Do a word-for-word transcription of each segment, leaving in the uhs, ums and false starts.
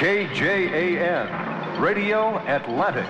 K J A N, Radio Atlantic.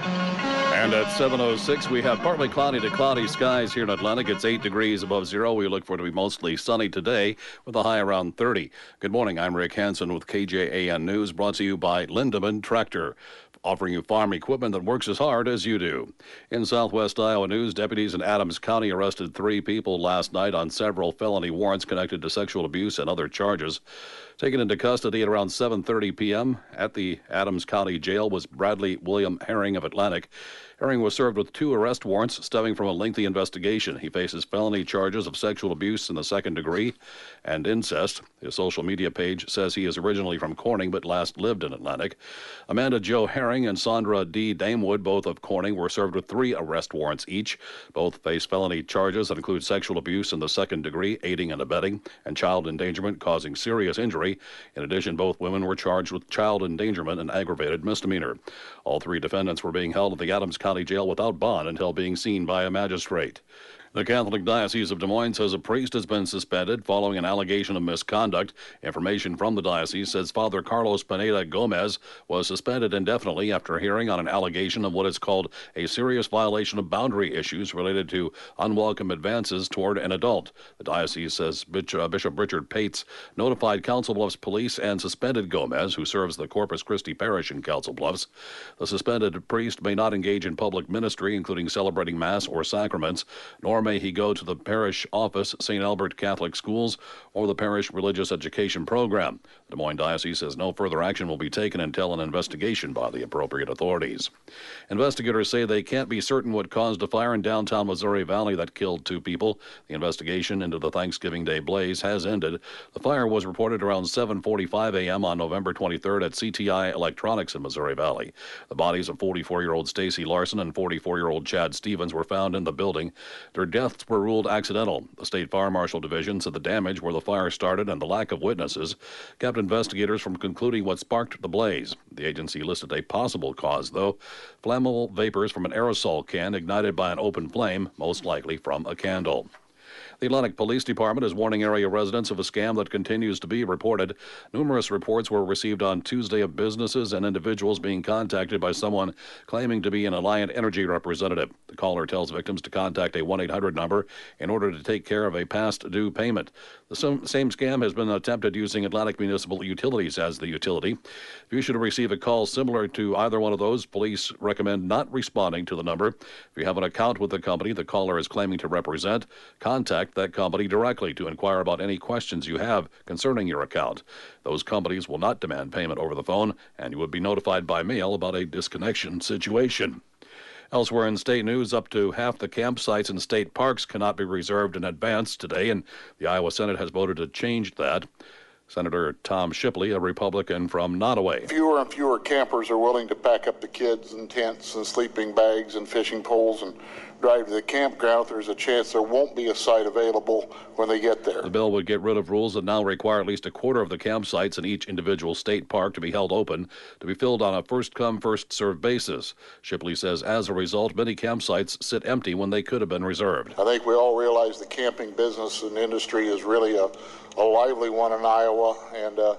And at seven oh six, we have partly cloudy to cloudy skies here in Atlantic. It's eight degrees above zero. We look for it to be mostly sunny today with a high around thirty. Good morning. I'm Rick Hansen with K J A N News, brought to you by Lindemann Tractor, offering you farm equipment that works as hard as you do. In Southwest Iowa news, deputies in Adams County arrested three people last night on several felony warrants connected to sexual abuse and other charges. Taken into custody at around seven thirty p.m. at the Adams County Jail was Bradley William Herring of Atlantic. Herring was served with two arrest warrants stemming from a lengthy investigation. He faces felony charges of sexual abuse in the second degree and incest. His social media page says he is originally from Corning but last lived in Atlantic. Amanda Jo Herring and Sandra D. Damewood, both of Corning, were served with three arrest warrants each. Both face felony charges that include sexual abuse in the second degree, aiding and abetting, and child endangerment causing serious injury. In addition, both women were charged with child endangerment and aggravated misdemeanor. All three defendants were being held at the Adams County Jail without bond until being seen by a magistrate. The Catholic Diocese of Des Moines says a priest has been suspended following an allegation of misconduct. Information from the diocese says Father Carlos Pineda Gomez was suspended indefinitely after a hearing on an allegation of what is called a serious violation of boundary issues related to unwelcome advances toward an adult. The diocese says Bishop Richard Pates notified Council Bluffs police and suspended Gomez, who serves the Corpus Christi Parish in Council Bluffs. The suspended priest may not engage in public ministry, including celebrating Mass or sacraments, nor may he go to the parish office, Saint Albert Catholic Schools, or the parish religious education program. The Des Moines Diocese says no further action will be taken until an investigation by the appropriate authorities. Investigators say they can't be certain what caused a fire in downtown Missouri Valley that killed two people. The investigation into the Thanksgiving Day blaze has ended. The fire was reported around seven forty-five a.m. on November twenty-third at C T I Electronics in Missouri Valley. The bodies of forty-four-year-old Stacy Larson and forty-four-year-old Chad Stevens were found in the building. Their deaths were ruled accidental. The State Fire Marshal Division said the damage where the fire started and the lack of witnesses kept investigators from concluding what sparked the blaze. The agency listed a possible cause, though: flammable vapors from an aerosol can ignited by an open flame, most likely from a candle. The Atlantic Police Department is warning area residents of a scam that continues to be reported. Numerous reports were received on Tuesday of businesses and individuals being contacted by someone claiming to be an Alliant Energy representative. The caller tells victims to contact a one eight hundred number in order to take care of a past due payment. The same scam has been attempted using Atlantic Municipal Utilities as the utility. If you should receive a call similar to either one of those, police recommend not responding to the number. If you have an account with the company the caller is claiming to represent, contact that company directly to inquire about any questions you have concerning your account. Those companies will not demand payment over the phone, and you would be notified by mail about a disconnection situation. Elsewhere in state news, up to half the campsites in state parks cannot be reserved in advance today, and the Iowa Senate has voted to change that. Senator Tom Shipley, a Republican from Nottoway. Fewer and fewer campers are willing to pack up the kids and tents and sleeping bags and fishing poles and drive to the campground. There's a chance there won't be a site available when they get there. The bill would get rid of rules that now require at least a quarter of the campsites in each individual state park to be held open, to be filled on a first-come, first-served basis. Shipley says as a result, many campsites sit empty when they could have been reserved. I think we all realize the camping business and industry is really a, a lively one in Iowa, and uh,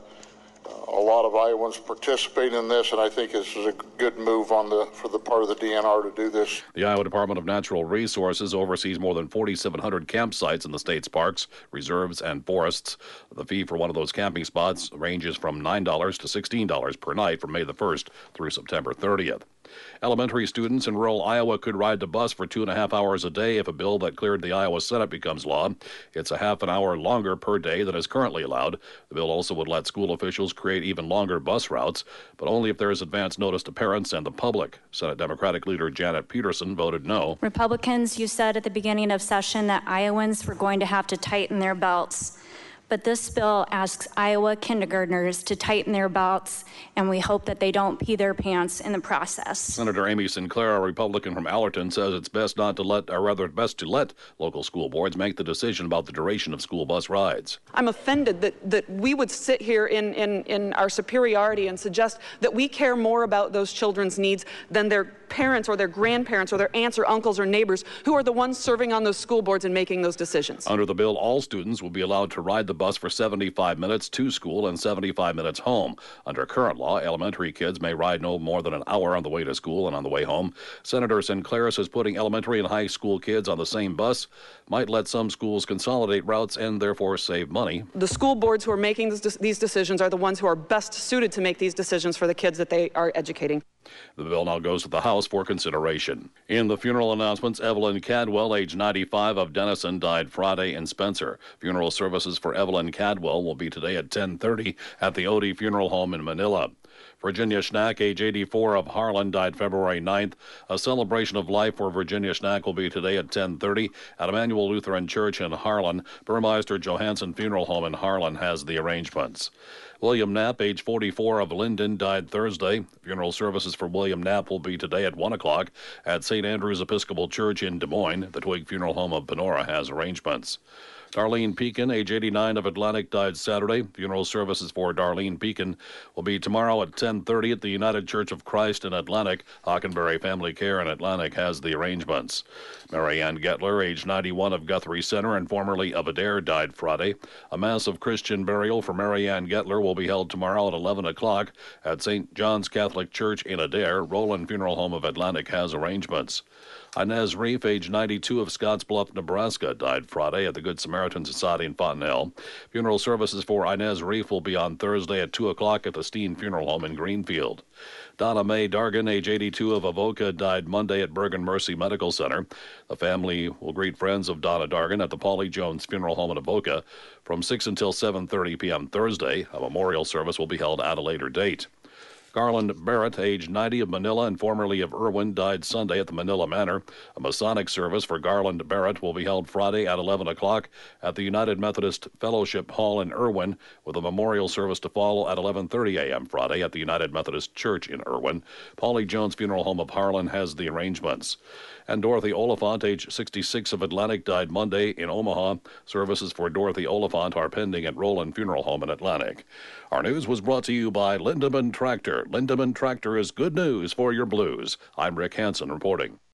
a lot of Iowans participate in this, and I think this is a good move on the for the part of the D N R to do this. The Iowa Department of Natural Resources oversees more than forty-seven hundred campsites in the state's parks, reserves, and forests. The fee for one of those camping spots ranges from nine dollars to sixteen dollars per night from May the first through September thirtieth. Elementary students in rural Iowa could ride the bus for two and a half hours a day if a bill that cleared the Iowa Senate becomes law. It's a half an hour longer per day than is currently allowed. The bill also would let school officials create even longer bus routes, but only if there is advance notice to parents and the public. Senate Democratic leader Janet Peterson voted no. Republicans, you said at the beginning of session that Iowans were going to have to tighten their belts. But this bill asks Iowa kindergartners to tighten their belts, and we hope that they don't pee their pants in the process. Senator Amy Sinclair, a Republican from Allerton, says it's best not to let, or rather best to let local school boards make the decision about the duration of school bus rides. I'm offended that, that we would sit here in, in, in our superiority and suggest that we care more about those children's needs than their parents or their grandparents or their aunts or uncles or neighbors who are the ones serving on those school boards and making those decisions. Under the bill, all students will be allowed to ride the bus for seventy-five minutes to school and seventy-five minutes home. Under current law, elementary kids may ride no more than an hour on the way to school and on the way home. Senator Sinclair says putting elementary and high school kids on the same bus might let some schools consolidate routes and therefore save money. The school boards who are making this, these decisions are the ones who are best suited to make these decisions for the kids that they are educating. The bill now goes to the House for consideration. In the funeral announcements, Evelyn Cadwell, age ninety-five, of Denison, died Friday in Spencer. Funeral services for Evelyn Cadwell will be today at ten thirty at the Odie Funeral Home in Manila. Virginia Schnack, age eighty-four, of Harlan, died February ninth. A celebration of life for Virginia Schnack will be today at ten thirty at Emmanuel Lutheran Church in Harlan. Burmeister Johansson Funeral Home in Harlan has the arrangements. William Knapp, age forty-four, of Linden, died Thursday. Funeral services for William Knapp will be today at one o'clock at Saint Andrew's Episcopal Church in Des Moines. The Twig Funeral Home of Panora has arrangements. Darlene Pekin, age eighty-nine, of Atlantic, died Saturday. Funeral services for Darlene Pekin will be tomorrow at ten thirty at the United Church of Christ in Atlantic. Hockenberry Family Care in Atlantic has the arrangements. Mary Ann Gettler, age ninety-one, of Guthrie Center and formerly of Adair, died Friday. A mass of Christian burial for Mary Ann Gettler will be held tomorrow at eleven o'clock at Saint John's Catholic Church in Adair. Roland Funeral Home of Atlantic has arrangements. Inez Reef, age ninety-two, of Scottsbluff, Nebraska, died Friday at the Good Samaritan Society in Fontenelle. Funeral services for Inez Reef will be on Thursday at two o'clock at the Steen Funeral Home in Greenfield. Donna Mae Dargan, age eighty-two, of Avoca, died Monday at Bergen Mercy Medical Center. The family will greet friends of Donna Dargan at the Paulie Jones Funeral Home in Avoca from six until seven thirty p.m. Thursday. A memorial service will be held at a later date. Garland Barrett, age ninety, of Manila and formerly of Irwin, died Sunday at the Manila Manor. A Masonic service for Garland Barrett will be held Friday at eleven o'clock at the United Methodist Fellowship Hall in Irwin, with a memorial service to follow at eleven thirty a.m. Friday at the United Methodist Church in Irwin. Paulie Jones Funeral Home of Harlan has the arrangements. And Dorothy Oliphant, age sixty-six, of Atlantic, died Monday in Omaha. Services for Dorothy Oliphant are pending at Roland Funeral Home in Atlantic. Our news was brought to you by Lindemann Tractor. Lindemann Tractor is good news for your blues. I'm Rick Hansen reporting.